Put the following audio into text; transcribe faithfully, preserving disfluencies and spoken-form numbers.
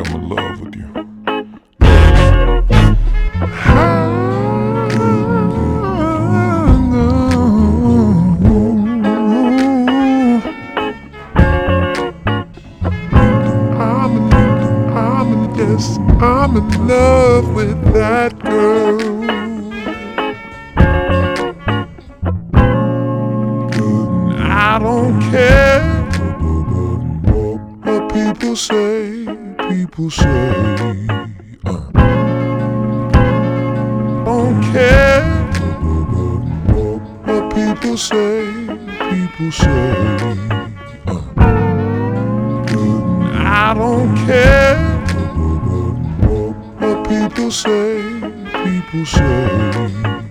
I'm in love with you. I'm in, I'm in, yes, I'm in love with that girl. I don't care what people say, people say. Uh. Don't care what people say, people say. Uh. I don't care what people say, people say.